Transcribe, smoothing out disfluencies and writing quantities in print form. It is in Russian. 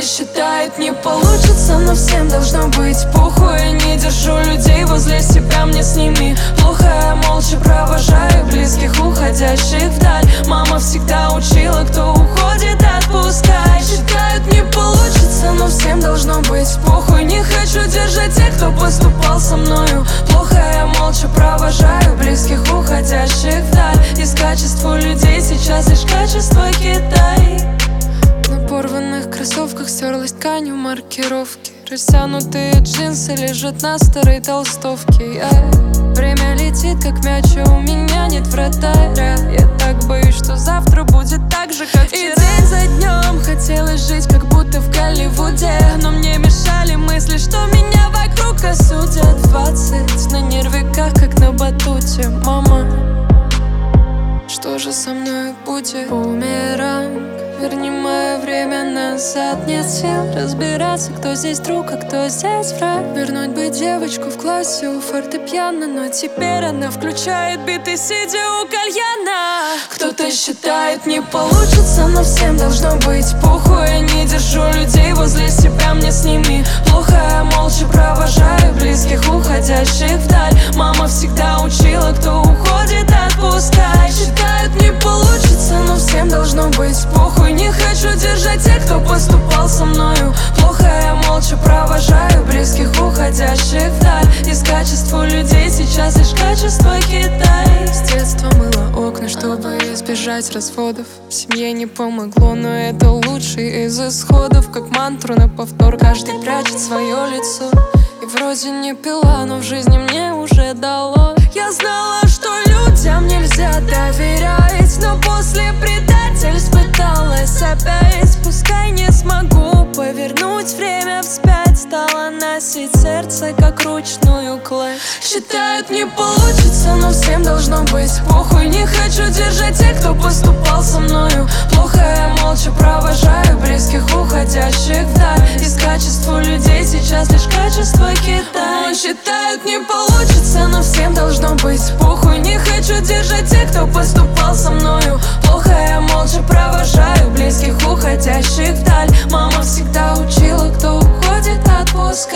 считает, не получится, но всем должно быть похуй. Я не держу людей возле себя, мне с ними плохо. Я молча провожаю близких, уходящих вдаль. Мама всегда учила, кто уходит, отпускай. Считают, не получится, но всем должно быть похуй. Не хочу держать тех, кто поступал со мною плохо. Я молча провожаю близких, уходящих вдаль. Из качества людей сейчас лишь качество Китай. На порванных кроссовках стерлась тканью маркировки. Растянутые джинсы лежат на старой толстовке. Время летит, как мяч, а у меня нет вратаря. Я так боюсь, что завтра будет так же, как вчера. И день за днем хотелось жить, как будто в Голливуде. Но мне мешали мысли, что меня вокруг осудят. 20 на нервиках, как на батуте. Мама, что же со мной будет? Бумеранг, верни мое время назад. Нет сил разбираться, кто здесь друг, а кто здесь враг. Вернуть бы девочку в классе у фортепиано, но теперь она включает биты, сидя у кальяна. Кто-то считает, не получится, но всем должно быть похуй. Я не держу людей возле себя, мне с ними плохо. Я молча провожаю близких, уходящих вдаль. Мама всегда учила, кто уходит, отпускай. Считают, не получится, но всем должно быть похуй. Не хочу держать тех, кто поступал со мною плохо. Я молча провожаю близких, уходящих вдаль. Из качества людей сейчас лишь качество Китай. С детства мыла окна, чтобы избежать разводов. Семье не помогло, но это лучший из исходов. Как мантру на повтор, каждый прячет свое лицо. И вроде не пила, но в жизни мне уже дало. Я знала, что людям нельзя доверять, но после предательств пыталась опять. Пускай не смогу повернуть время вспять, стала носить сердце, как ручную кладь. Считают, не получится, но всем должно быть похуй. Не хочу держать тех, кто поступал со мною плохо. Я молча провожаю близких, уходящих вдаль. Из качества людей сейчас лишь качество Китай. Считают, не получится, но всем должно быть похуй. Не хочу держать тех, кто поступал со мною плохо. Я молча провожаю близких, уходящих вдаль. Мама всегда учила, кто уходит, отпускай.